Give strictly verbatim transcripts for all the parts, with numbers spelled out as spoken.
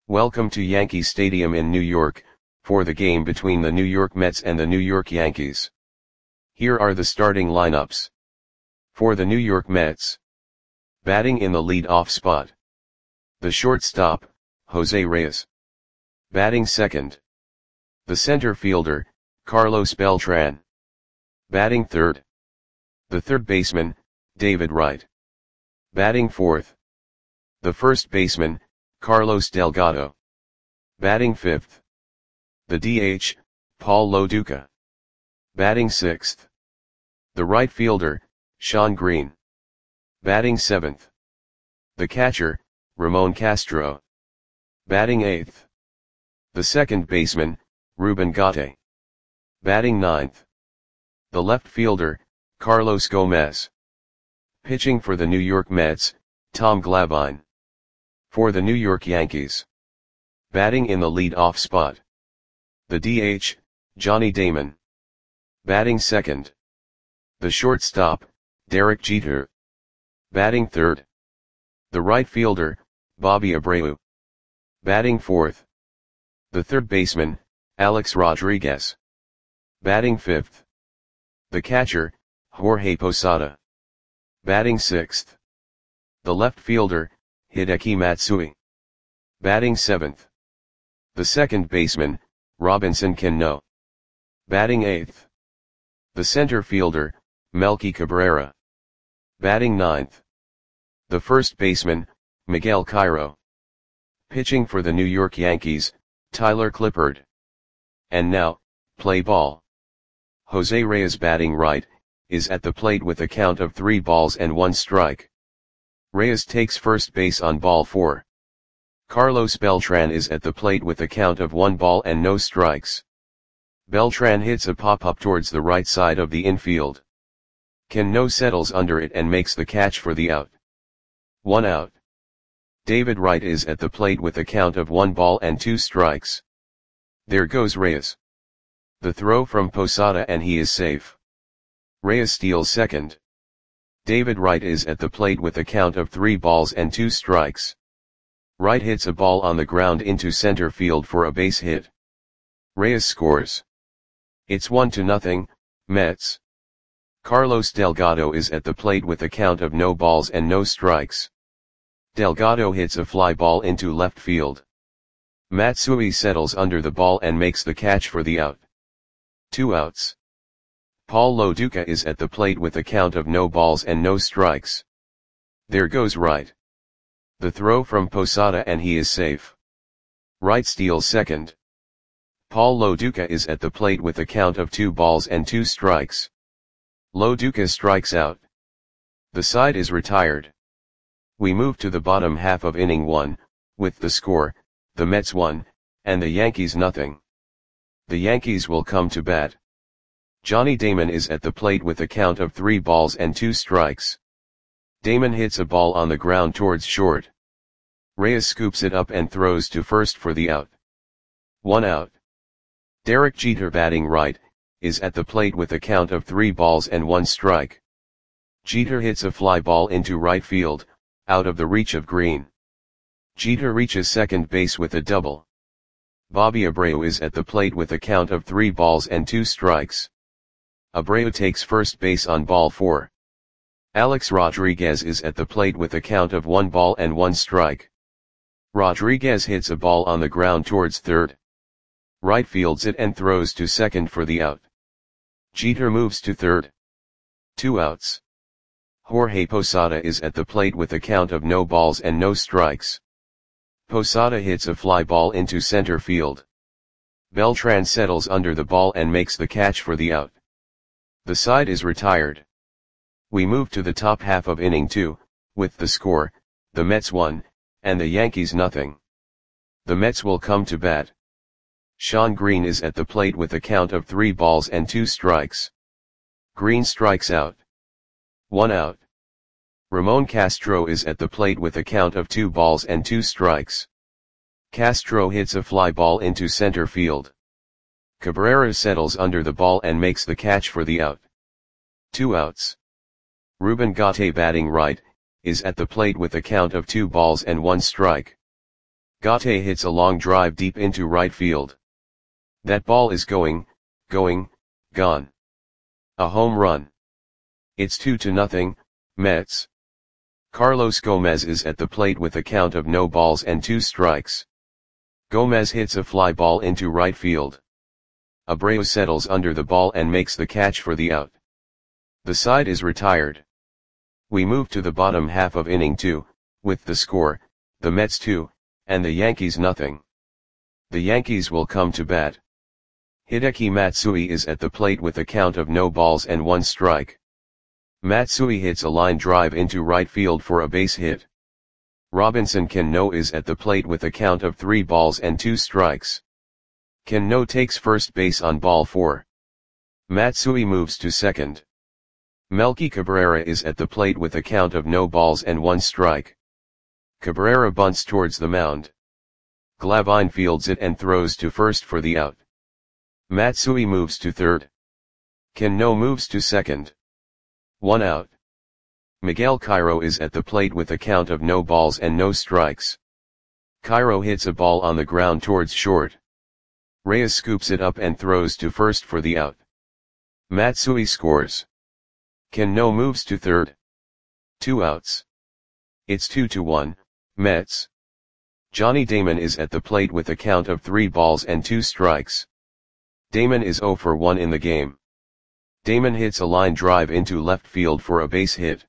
Welcome to Yankee Stadium in New York, for the game between the New York Mets and the New York Yankees. Here are the starting lineups. For the New York Mets. Batting in the lead-off spot. The shortstop, Jose Reyes. Batting second. The center fielder, Carlos Beltran. Batting third. The third baseman, David Wright. Batting fourth. The first baseman, Carlos Delgado. Batting fifth. The D H, Paul Lo Duca. Batting sixth. The right fielder, Shawn Green. Batting seventh. The catcher, Ramon Castro. Batting eighth. The second baseman, Ruben Gatti. Batting ninth. The left fielder, Carlos Gomez. Pitching for the New York Mets, Tom Glavine. For the New York Yankees. Batting in the lead-off spot. The D H, Johnny Damon. Batting second. The shortstop, Derek Jeter. Batting third. The right fielder, Bobby Abreu. Batting fourth. The third baseman, Alex Rodriguez. Batting fifth. The catcher, Jorge Posada. Batting sixth. The left fielder, Hideki Matsui. Batting seventh. The second baseman, Robinson Cano. Batting eighth. The center fielder, Melky Cabrera. Batting ninth. The first baseman, Miguel Cairo. Pitching for the New York Yankees, Tyler Clippard. And now, play ball. Jose Reyes batting right, is at the plate with a count of three balls and one strike. Reyes takes first base on ball four. Carlos Beltran is at the plate with a count of one ball and no strikes. Beltran hits a pop-up towards the right side of the infield. Cano settles under it and makes the catch for the out. One out. David Wright is at the plate with a count of one ball and two strikes. There goes Reyes. The throw from Posada and he is safe. Reyes steals second. David Wright is at the plate with a count of three balls and two strikes. Wright hits a ball on the ground into center field for a base hit. Reyes scores. It's one to nothing, Mets. Carlos Delgado is at the plate with a count of no balls and no strikes. Delgado hits a fly ball into left field. Matsui settles under the ball and makes the catch for the out. Two outs. Paul Lo Duca is at the plate with a count of no balls and no strikes. There goes Wright. The throw from Posada and he is safe. Wright steals second. Paul Lo Duca is at the plate with a count of two balls and two strikes. Lo Duca strikes out. The side is retired. We move to the bottom half of inning one, with the score, the Mets one, and the Yankees nothing. The Yankees will come to bat. Johnny Damon is at the plate with a count of three balls and two strikes. Damon hits a ball on the ground towards short. Reyes scoops it up and throws to first for the out. One out. Derek Jeter batting right, is at the plate with a count of three balls and one strike. Jeter hits a fly ball into right field, out of the reach of Green. Jeter reaches second base with a double. Bobby Abreu is at the plate with a count of three balls and two strikes. Abreu takes first base on ball four. Alex Rodriguez is at the plate with a count of one ball and one strike. Rodriguez hits a ball on the ground towards third. Wright fields it and throws to second for the out. Jeter moves to third. Two outs. Jorge Posada is at the plate with a count of no balls and no strikes. Posada hits a fly ball into center field. Beltran settles under the ball and makes the catch for the out. The side is retired. We move to the top half of inning two, with the score, the Mets one, and the Yankees nothing. The Mets will come to bat. Shawn Green is at the plate with a count of three balls and two strikes. Green strikes out. One out. Ramon Castro is at the plate with a count of two balls and two strikes. Castro hits a fly ball into center field. Cabrera settles under the ball and makes the catch for the out. Two outs. Ruben Gatti batting right, is at the plate with a count of two balls and one strike. Gate hits a long drive deep into right field. That ball is going, going, gone. A home run. It's two to nothing, Mets. Carlos Gomez is at the plate with a count of no balls and two strikes. Gomez hits a fly ball into right field. Abreu settles under the ball and makes the catch for the out. The side is retired. We move to the bottom half of inning two, with the score, the Mets two, and the Yankees nothing. The Yankees will come to bat. Hideki Matsui is at the plate with a count of no balls and one strike. Matsui hits a line drive into right field for a base hit. Robinson Cano is at the plate with a count of three balls and two strikes. Cano takes first base on ball four. Matsui moves to second. Melky Cabrera is at the plate with a count of no balls and one strike. Cabrera bunts towards the mound. Glavine fields it and throws to first for the out. Matsui moves to third. Cano moves to second. One out. Miguel Cairo is at the plate with a count of no balls and no strikes. Cairo hits a ball on the ground towards short. Reyes scoops it up and throws to first for the out. Matsui scores. Cano moves to third. Two outs. It's two to one, Mets. Johnny Damon is at the plate with a count of three balls and two strikes. Damon is zero for one in the game. Damon hits a line drive into left field for a base hit.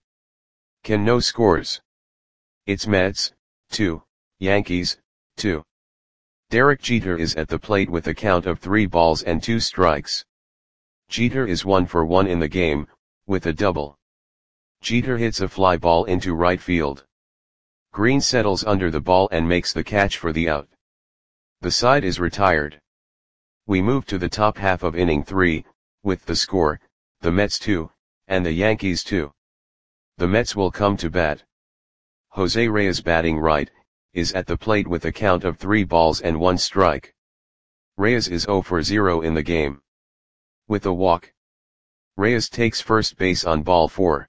Cano scores. It's Mets, two, Yankees, two. Derek Jeter is at the plate with a count of three balls and two strikes. Jeter is one for one in the game, with a double. Jeter hits a fly ball into right field. Green settles under the ball and makes the catch for the out. The side is retired. We move to the top half of inning three, with the score, the Mets two, and the Yankees two. The Mets will come to bat. Jose Reyes batting right, is at the plate with a count of three balls and one strike. Reyes is zero for zero in the game. With a walk. Reyes takes first base on ball four.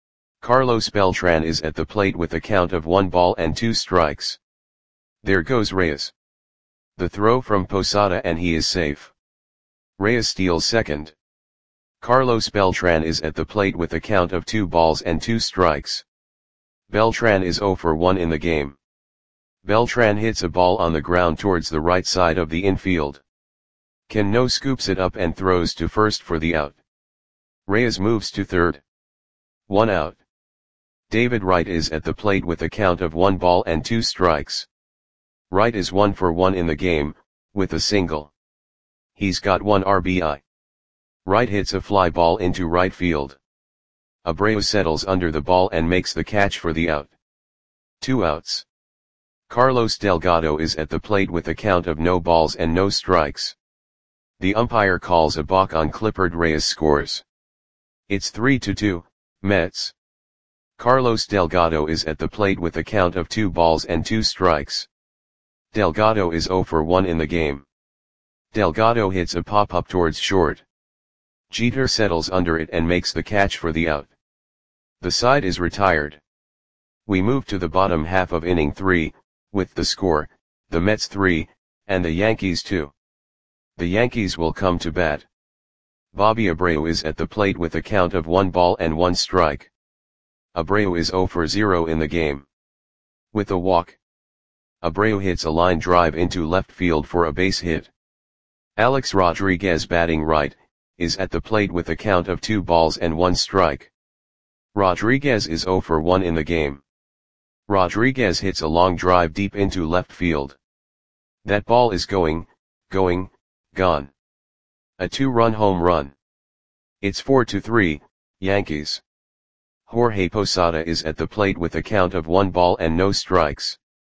Carlos Beltran is at the plate with a count of one ball and two strikes. There goes Reyes. The throw from Posada and he is safe. Reyes steals second. Carlos Beltran is at the plate with a count of two balls and two strikes. Beltran is zero for one in the game. Beltran hits a ball on the ground towards the right side of the infield. Cano scoops it up and throws to first for the out. Reyes moves to third. One out. David Wright is at the plate with a count of one ball and two strikes. Wright is one for one in the game, with a single. He's got one R B I. Wright hits a fly ball into right field. Abreu settles under the ball and makes the catch for the out. Two outs. Carlos Delgado is at the plate with a count of no balls and no strikes. The umpire calls a balk on Clippard. Reyes scores. It's three to two, Mets. Carlos Delgado is at the plate with a count of two balls and two strikes. Delgado is zero for one in the game. Delgado hits a pop-up towards short. Jeter settles under it and makes the catch for the out. The side is retired. We move to the bottom half of inning three, with the score, the Mets three, and the Yankees two. The Yankees will come to bat. Bobby Abreu is at the plate with a count of one ball and one strike. Abreu is zero for zero in the game. With a walk. Abreu hits a line drive into left field for a base hit. Alex Rodriguez batting right, is at the plate with a count of two balls and one strike. Rodriguez is zero for one in the game. Rodriguez hits a long drive deep into left field. That ball is going, going, gone. A two-run home run. It's four to three, Yankees. Jorge Posada is at the plate with a count of one ball and no strikes.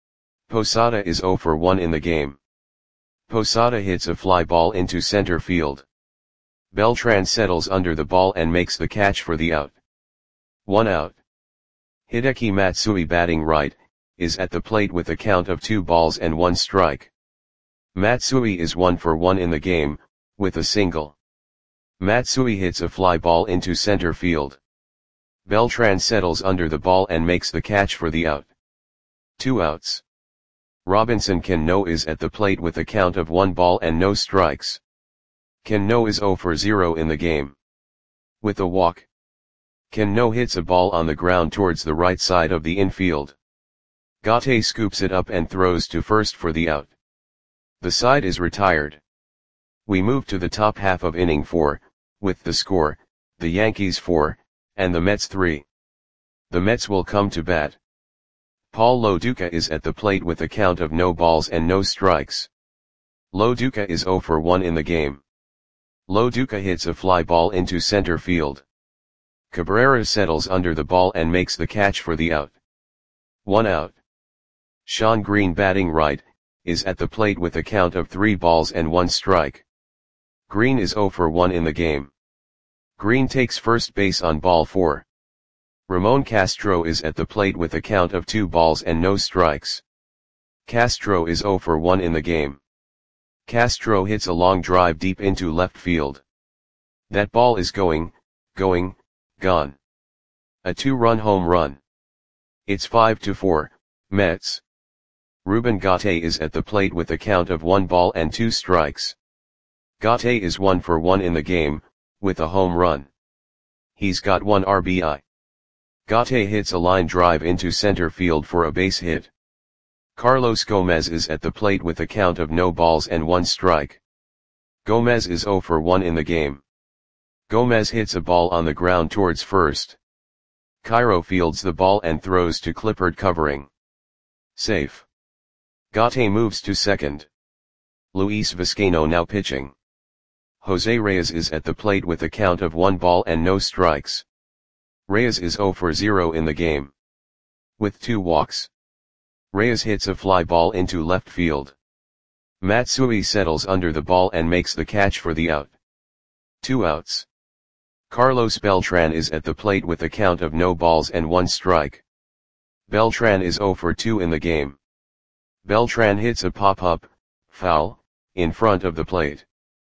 Posada is zero for one in the game. Posada hits a fly ball into center field. Beltran settles under the ball and makes the catch for the out. One out. Hideki Matsui batting right, is at the plate with a count of two balls and one strike. Matsui is one for one in the game, with a single. Matsui hits a fly ball into center field. Beltran settles under the ball and makes the catch for the out. Two outs. Robinson Cano is at the plate with a count of one ball and no strikes. Cano is zero for zero in the game. With a walk, Cano hits a ball on the ground towards the right side of the infield. Gaute scoops it up and throws to first for the out. The side is retired. We move to the top half of inning four, with the score, the Yankees four, and the Mets three. The Mets will come to bat. Paul Lo Duca is at the plate with a count of no balls and no strikes. Lo Duca is zero for one in the game. Lo Duca hits a fly ball into center field. Cabrera settles under the ball and makes the catch for the out. One out. Shawn Green, batting right, is at the plate with a count of three balls and one strike. Green is zero for one in the game. Green takes first base on ball four. Ramon Castro is at the plate with a count of two balls and no strikes. Castro is zero for one in the game. Castro hits a long drive deep into left field. That ball is going, going, gone. A two-run home run. It's five to four, Mets. Ruben Gaute is at the plate with a count of one ball and two strikes. Gaute is one for one in the game, with a home run. He's got one R B I. Gaute hits a line drive into center field for a base hit. Carlos Gomez is at the plate with a count of no balls and one strike. Gomez is zero for one in the game. Gomez hits a ball on the ground towards first. Cairo fields the ball and throws to Clippard, covering. Safe. Gaute moves to second. Luis Vizcaino now pitching. Jose Reyes is at the plate with a count of one ball and no strikes. Reyes is zero for zero in the game. With two walks, Reyes hits a fly ball into left field. Matsui settles under the ball and makes the catch for the out. Two outs. Carlos Beltran is at the plate with a count of no balls and one strike. Beltran is zero for two in the game. Beltran hits a pop-up, foul, in front of the plate.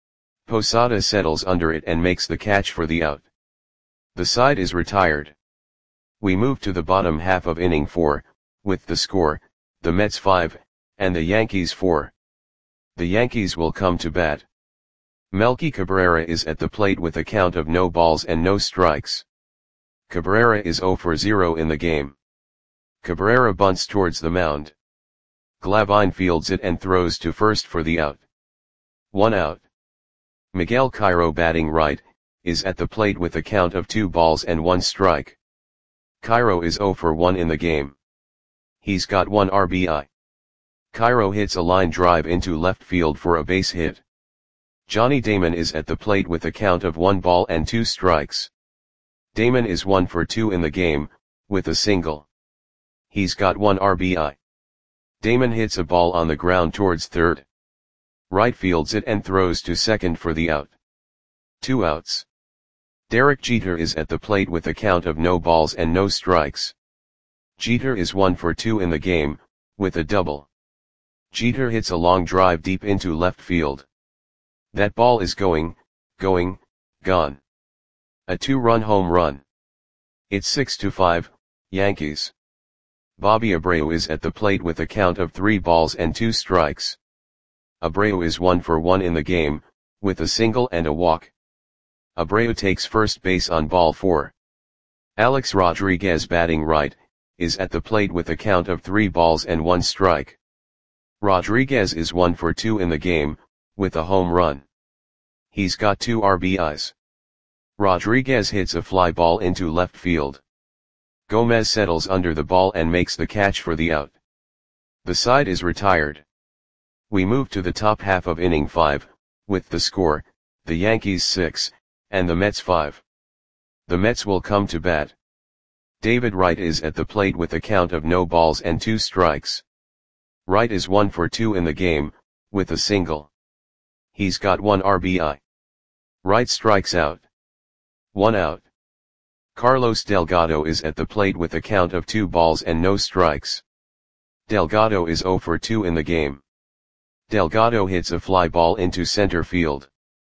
Posada settles under it and makes the catch for the out. The side is retired. We move to the bottom half of inning four, with the score, the Mets five, and the Yankees four. The Yankees will come to bat. Melky Cabrera is at the plate with a count of no balls and no strikes. Cabrera is zero for zero in the game. Cabrera bunts towards the mound. Glavine fields it and throws to first for the out. One out. Miguel Cairo, batting right, is at the plate with a count of two balls and one strike. Cairo is zero for one in the game. He's got one R B I. Cairo hits a line drive into left field for a base hit. Johnny Damon is at the plate with a count of one ball and two strikes. Damon is one for two in the game, with a single. He's got one R B I. Damon hits a ball on the ground towards third. Right fields it and throws to second for the out. Two outs. Derek Jeter is at the plate with a count of no balls and no strikes. Jeter is one for two in the game, with a double. Jeter hits a long drive deep into left field. That ball is going, going, gone. A two-run home run. It's six to five, Yankees. Bobby Abreu is at the plate with a count of three balls and two strikes. Abreu is one for one in the game, with a single and a walk. Abreu takes first base on ball four. Alex Rodriguez, batting right, is at the plate with a count of three balls and one strike. Rodriguez is one for two in the game, with a home run. He's got two R B Is. Rodriguez hits a fly ball into left field. Gomez settles under the ball and makes the catch for the out. The side is retired. We move to the top half of inning five, with the score, the Yankees six, and the Mets five. The Mets will come to bat. David Wright is at the plate with a count of no balls and two strikes. Wright is one for two in the game, with a single. He's got one R B I. Wright strikes out. One out. Carlos Delgado is at the plate with a count of two balls and no strikes. Delgado is zero for two in the game. Delgado hits a fly ball into center field.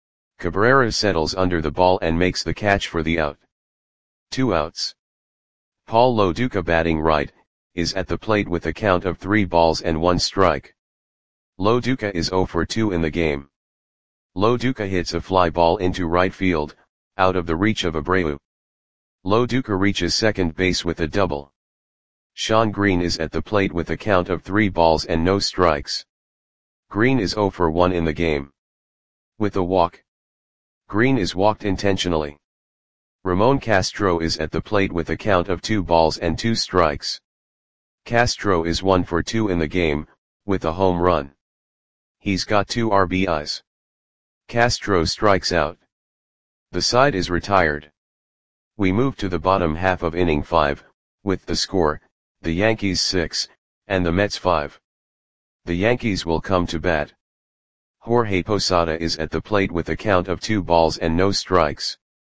Cabrera settles under the ball and makes the catch for the out. Two outs. Paul Lo Duca, batting right, is at the plate with a count of three balls and one strike. Loduca is zero for two in the game. Loduca hits a fly ball into right field, out of the reach of Abreu. Loduca reaches second base with a double. Shawn Green is at the plate with a count of three balls and no strikes. Green is zero for one in the game. With a walk. Green is walked intentionally. Ramon Castro is at the plate with a count of two balls and two strikes. Castro is one for two in the game, with a home run. He's got two R B Is. Castro strikes out. The side is retired. We move to the bottom half of inning five, with the score, the Yankees six, and the Mets five. The Yankees will come to bat. Jorge Posada is at the plate with a count of two balls and no strikes.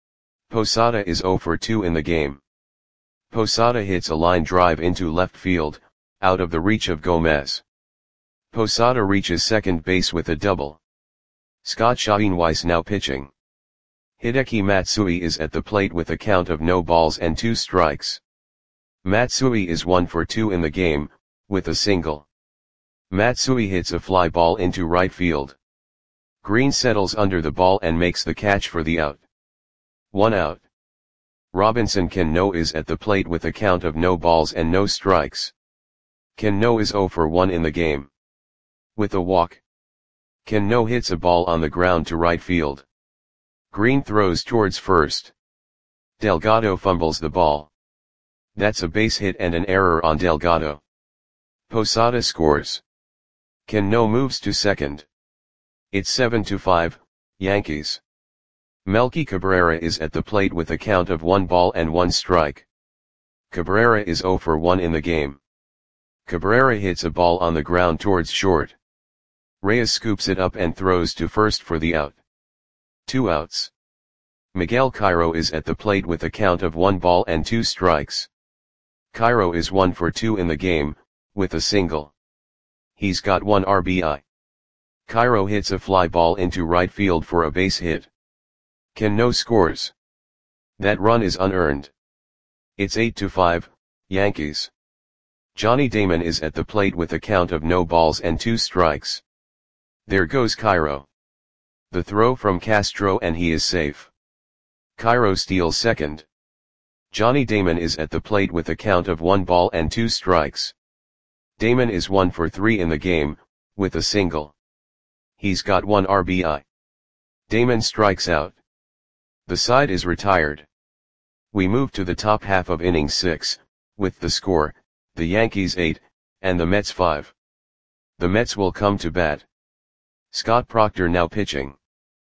Posada is zero for two in the game. Posada hits a line drive into left field, out of the reach of Gomez. Posada reaches second base with a double. Scott Schoenweiss now pitching. Hideki Matsui is at the plate with a count of no balls and two strikes. Matsui is one for two in the game, with a single. Matsui hits a fly ball into right field. Green settles under the ball and makes the catch for the out. One out. Robinson Cano is at the plate with a count of no balls and no strikes. Cano is zero for one in the game. With a walk. Cano hits a ball on the ground to right field. Green throws towards first. Delgado fumbles the ball. That's a base hit and an error on Delgado. Posada scores. Cano moves to second. It's seven to five, Yankees. Melky Cabrera is at the plate with a count of one ball and one strike. Cabrera is zero for one in the game. Cabrera hits a ball on the ground towards short. Reyes scoops it up and throws to first for the out. Two outs. Miguel Cairo is at the plate with a count of one ball and two strikes. Cairo is one for two in the game, with a single. He's got one R B I. Cairo hits a fly ball into right field for a base hit. Cano scores. That run is unearned. It's eight to five, Yankees. Johnny Damon is at the plate with a count of no balls and two strikes. There goes Cairo. The throw from Castro and he is safe. Cairo steals second. Johnny Damon is at the plate with a count of one ball and two strikes. Damon is one for three in the game, with a single. He's got one R B I. Damon strikes out. The side is retired. We move to the top half of inning six, with the score, the Yankees eight, and the Mets five. The Mets will come to bat. Scott Proctor now pitching.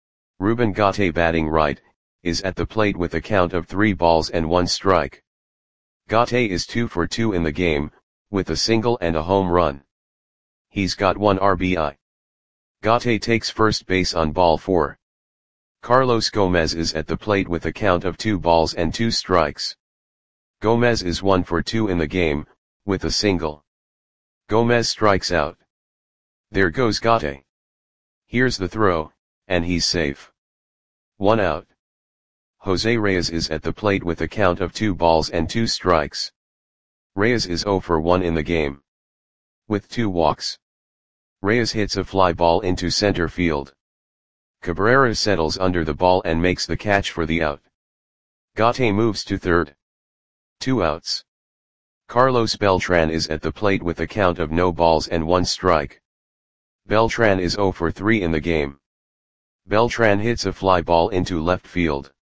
Ruben Gate batting right, is at the plate with a count of three balls and one strike. Gate is two for two in the game, with a single and a home run. He's got one R B I. Gate takes first base on ball four. Carlos Gomez is at the plate with a count of two balls and two strikes. Gomez is one for two in the game, with a single. Gomez strikes out. There goes Gate. Here's the throw, and he's safe. One out. Jose Reyes is at the plate with a count of two balls and two strikes. Reyes is zero for one in the game. With two walks. Reyes hits a fly ball into center field. Cabrera settles under the ball and makes the catch for the out. Gate moves to third. Two outs. Carlos Beltran is at the plate with a count of no balls and one strike. Beltran is zero for three in the game. Beltran hits a fly ball into left field.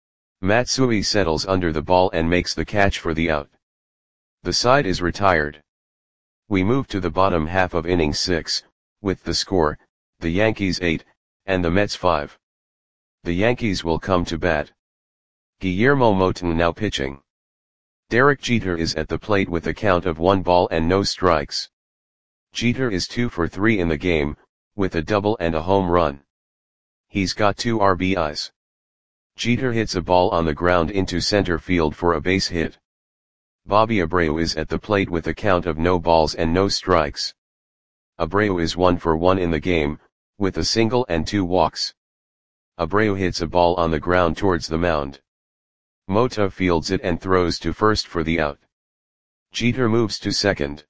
Matsui settles under the ball and makes the catch for the out. The side is retired. We move to the bottom half of inning six, with the score, the Yankees eight, and the Mets five. The Yankees will come to bat. Guillermo Moton now pitching. Derek Jeter is at the plate with a count of one ball and no strikes. Jeter is two for three in the game, with a double and a home run. He's got two R B Is. Jeter hits a ball on the ground into center field for a base hit. Bobby Abreu is at the plate with a count of no balls and no strikes. Abreu is one for one in the game, with a single and two walks. Abreu hits a ball on the ground towards the mound. Mota fields it and throws to first for the out. Jeter moves to second.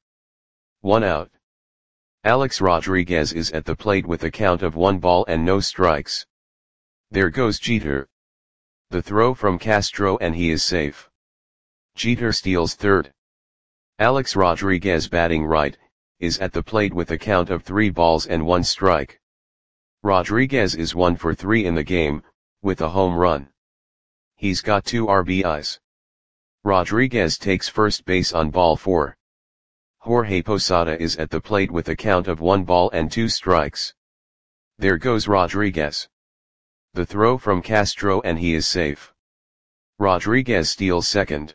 One out. Alex Rodriguez is at the plate with a count of one ball and no strikes. There goes Jeter. The throw from Castro and he is safe. Jeter steals third. Alex Rodriguez, batting right, is at the plate with a count of three balls and one strike. Rodriguez is one for three in the game, with a home run. He's got two R B Is. Rodriguez takes first base on ball four. Jorge Posada is at the plate with a count of one ball and two strikes. There goes Rodriguez. The throw from Castro and he is safe. Rodriguez steals second.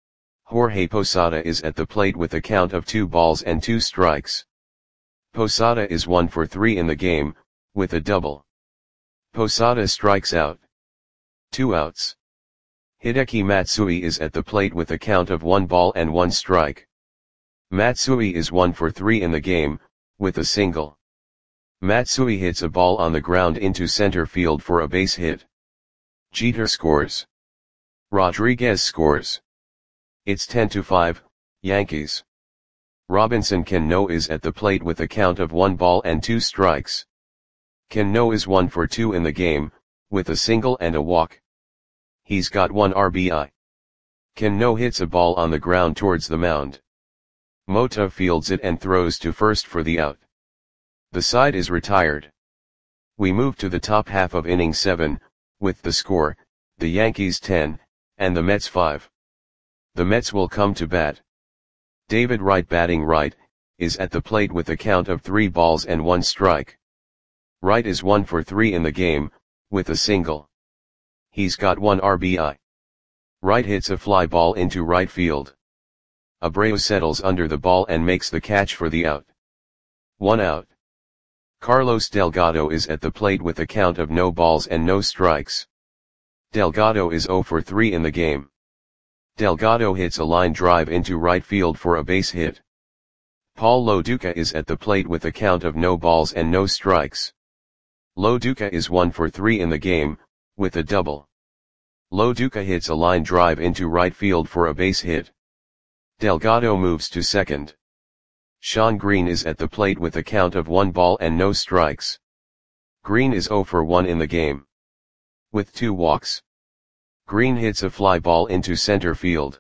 Jorge Posada is at the plate with a count of two balls and two strikes. Posada is one for three in the game, with a double. Posada strikes out. Two outs. Hideki Matsui is at the plate with a count of one ball and one strike. Matsui is one for three in the game, with a single. Matsui hits a ball on the ground into center field for a base hit. Jeter scores. Rodriguez scores. It's ten to five, Yankees. Robinson Cano is at the plate with a count of one ball and two strikes. Cano is one for two in the game, with a single and a walk. He's got one R B I. Cano hits a ball on the ground towards the mound. Mota fields it and throws to first for the out. The side is retired. We move to the top half of inning seven, with the score, the Yankees ten, and the Mets five. The Mets will come to bat. David Wright, batting right, is at the plate with a count of three balls and one strike. Wright is one for three in the game, with a single. He's got one R B I. Wright hits a fly ball into right field. Abreu settles under the ball and makes the catch for the out. One out. Carlos Delgado is at the plate with a count of no balls and no strikes. Delgado is zero for three in the game. Delgado hits a line drive into right field for a base hit. Paul Lo Duca is at the plate with a count of no balls and no strikes. Lo Duca is one for three in the game, with a double. Lo Duca hits a line drive into right field for a base hit. Delgado moves to second. Sean Green is at the plate with a count of one ball and no strikes. Green is zero for one in the game. With two walks. Green hits a fly ball into center field.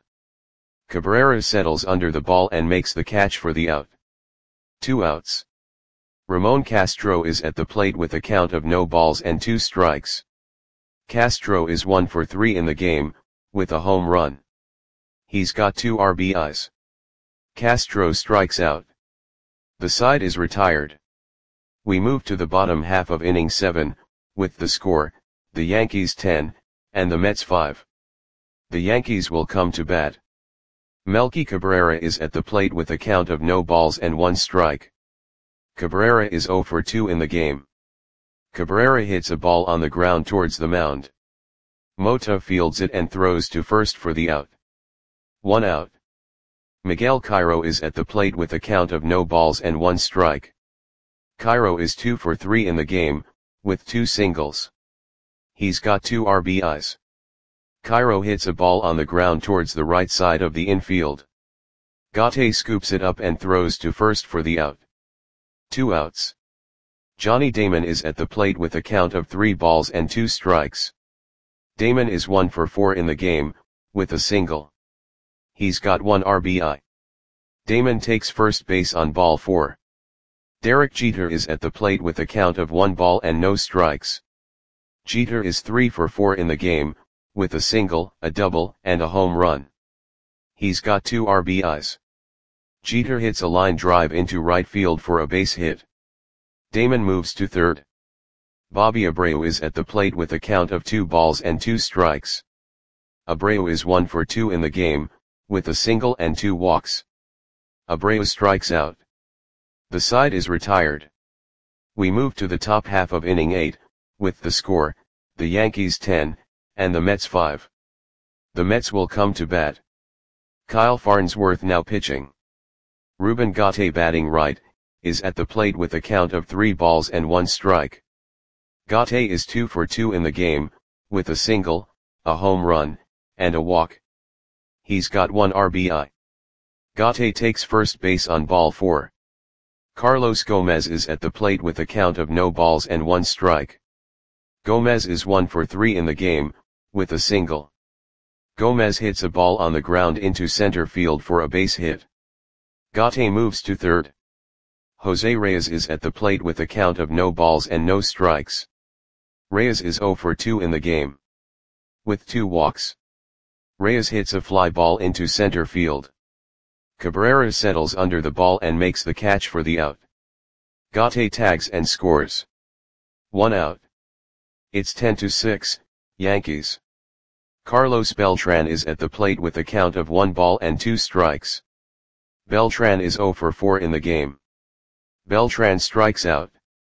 Cabrera settles under the ball and makes the catch for the out. Two outs. Ramon Castro is at the plate with a count of no balls and two strikes. Castro is one for three in the game, with a home run. He's got two R B Is. Castro strikes out. The side is retired. We move to the bottom half of inning seven, with the score, the Yankees ten, and the Mets five. The Yankees will come to bat. Melky Cabrera is at the plate with a count of no balls and one strike. Cabrera is zero for two in the game. Cabrera hits a ball on the ground towards the mound. Mota fields it and throws to first for the out. One out. Miguel Cairo is at the plate with a count of no balls and one strike. Cairo is two for three in the game, with two singles. He's got two R B Is. Cairo hits a ball on the ground towards the right side of the infield. Gaute scoops it up and throws to first for the out. Two outs. Johnny Damon is at the plate with a count of three balls and two strikes. Damon is one for four in the game, with a single. He's got one R B I. Damon takes first base on ball four. Derek Jeter is at the plate with a count of one ball and no strikes. Jeter is three for four in the game, with a single, a double, and a home run. He's got two R B Is. Jeter hits a line drive into right field for a base hit. Damon moves to third. Bobby Abreu is at the plate with a count of two balls and two strikes. Abreu is one for two in the game, with a single and two walks. Abreu strikes out. The side is retired. We move to the top half of inning eight, with the score, the Yankees ten, and the Mets five. The Mets will come to bat. Kyle Farnsworth now pitching. Ruben Gaute, batting right, is at the plate with a count of three balls and one strike. Gaute is two for two in the game, with a single, a home run, and a walk. He's got one R B I. Gate takes first base on ball four. Carlos Gomez is at the plate with a count of no balls and one strike. Gomez is one for three in the game, with a single. Gomez hits a ball on the ground into center field for a base hit. Gate moves to third. Jose Reyes is at the plate with a count of no balls and no strikes. Reyes is zero for two in the game, with two walks. Reyes hits a fly ball into center field. Cabrera settles under the ball and makes the catch for the out. Gate tags and scores. One out. It's ten to six, Yankees. Carlos Beltran is at the plate with a count of one ball and two strikes. Beltran is zero for four in the game. Beltran strikes out.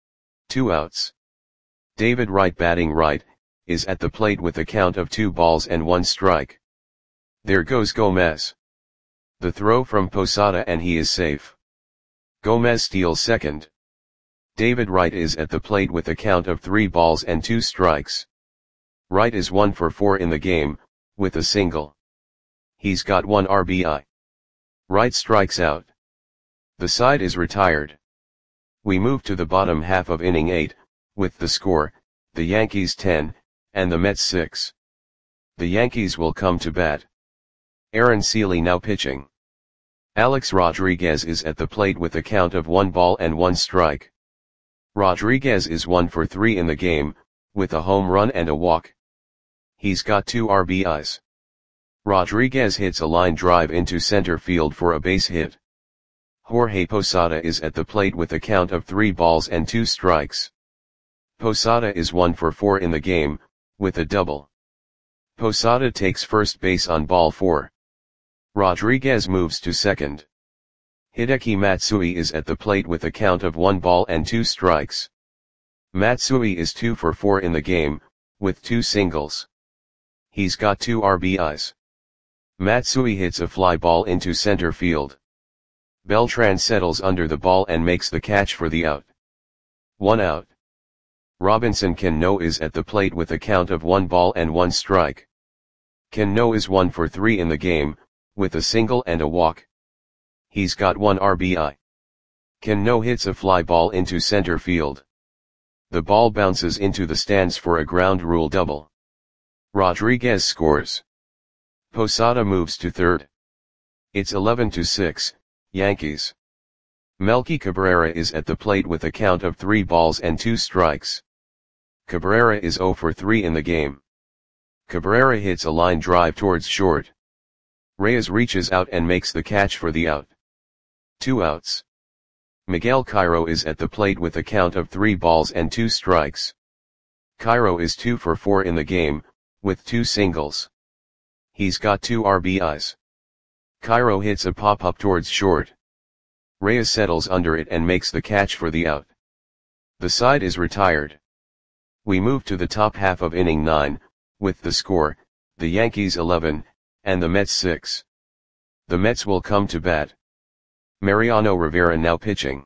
Two outs. David Wright, batting right, is at the plate with a count of two balls and one strike. There goes Gomez. The throw from Posada and he is safe. Gomez steals second. David Wright is at the plate with a count of three balls and two strikes. Wright is one for four in the game, with a single. He's got one R B I. Wright strikes out. The side is retired. We move to the bottom half of inning eight, with the score, the Yankees ten, and the Mets six. The Yankees will come to bat. Aaron Seeley now pitching. Alex Rodriguez is at the plate with a count of one ball and one strike. Rodriguez is one for three in the game, with a home run and a walk. He's got two R B Is. Rodriguez hits a line drive into center field for a base hit. Jorge Posada is at the plate with a count of three balls and two strikes. Posada is one for four in the game, with a double. Posada takes first base on ball four. Rodriguez moves to second. Hideki Matsui is at the plate with a count of one ball and two strikes. Matsui is two for four in the game, with two singles. He's got two R B Is. Matsui hits a fly ball into center field. Beltran settles under the ball and makes the catch for the out. One out. Robinson Cano is at the plate with a count of one ball and one strike. Cano is one for three in the game, with a single and a walk. He's got one R B I. Cano hits a fly ball into center field. The ball bounces into the stands for a ground rule double. Rodriguez scores. Posada moves to third. It's eleven to six, Yankees. Melky Cabrera is at the plate with a count of three balls and two strikes. Cabrera is zero for three in the game. Cabrera hits a line drive towards short. Reyes reaches out and makes the catch for the out. Two outs. Miguel Cairo is at the plate with a count of three balls and two strikes. Cairo is two for four in the game, with two singles. He's got two R B Is. Cairo hits a pop-up towards short. Reyes settles under it and makes the catch for the out. The side is retired. We move to the top half of inning nine, with the score, the Yankees eleven, and the Mets six. The Mets will come to bat. Mariano Rivera now pitching.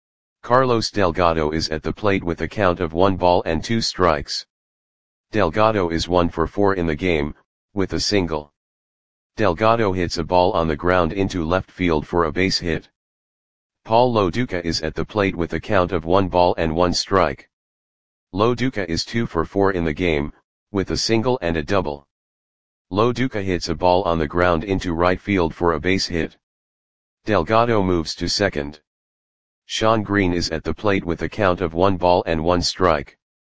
Carlos Delgado is at the plate with a count of one ball and two strikes. Delgado is one for four in the game, with a single. Delgado hits a ball on the ground into left field for a base hit. Paul Loduca is at the plate with a count of one ball and one strike. Loduca is two for four in the game, with a single and a double. Loduca hits a ball on the ground into right field for a base hit. Delgado moves to second. Sean Green is at the plate with a count of one ball and one strike.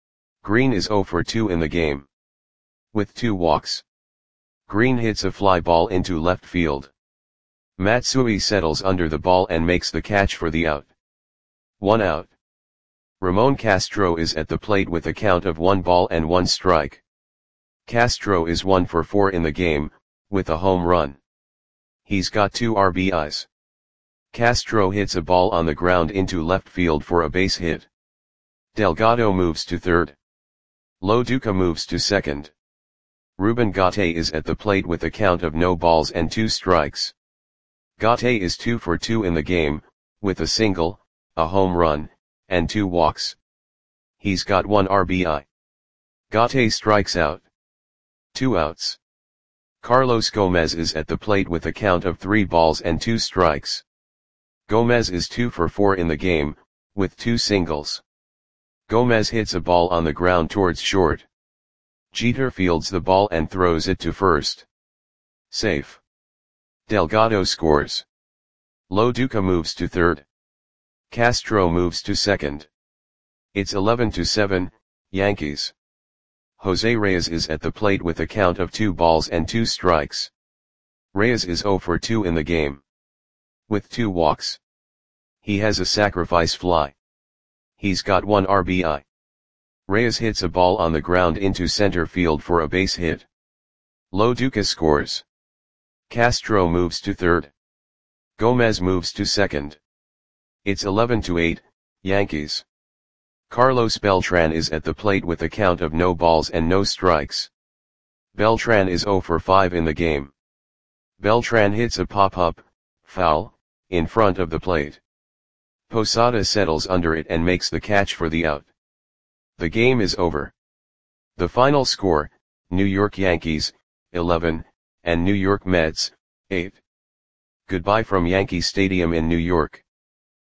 Green is zero for two in the game, with two walks. Green hits a fly ball into left field. Matsui settles under the ball and makes the catch for the out. One out. Ramon Castro is at the plate with a count of one ball and one strike. Castro is one for four in the game, with a home run. He's got two R B Is. Castro hits a ball on the ground into left field for a base hit. Delgado moves to third. Loduca moves to second. Ruben Gate is at the plate with a count of no balls and two strikes. Gate is two for two in the game, with a single, a home run, and two walks. He's got one R B I. Gate strikes out. Two outs. Carlos Gomez is at the plate with a count of three balls and two strikes. Gomez is two for four in the game, with two singles. Gomez hits a ball on the ground towards short. Jeter fields the ball and throws it to first. Safe. Delgado scores. Loduca moves to third. Castro moves to second. It's eleven to seven, Yankees. Jose Reyes is at the plate with a count of two balls and two strikes. Reyes is zero for two in the game, with two walks. He has a sacrifice fly. He's got one R B I. Reyes hits a ball on the ground into center field for a base hit. Loduca scores. Castro moves to third. Gomez moves to second. It's eleven to eight, Yankees. Carlos Beltran is at the plate with a count of no balls and no strikes. Beltran is zero for five in the game. Beltran hits a pop-up, foul, in front of the plate. Posada settles under it and makes the catch for the out. The game is over. The final score, New York Yankees, eleven, and New York Mets, eight. Goodbye from Yankee Stadium in New York.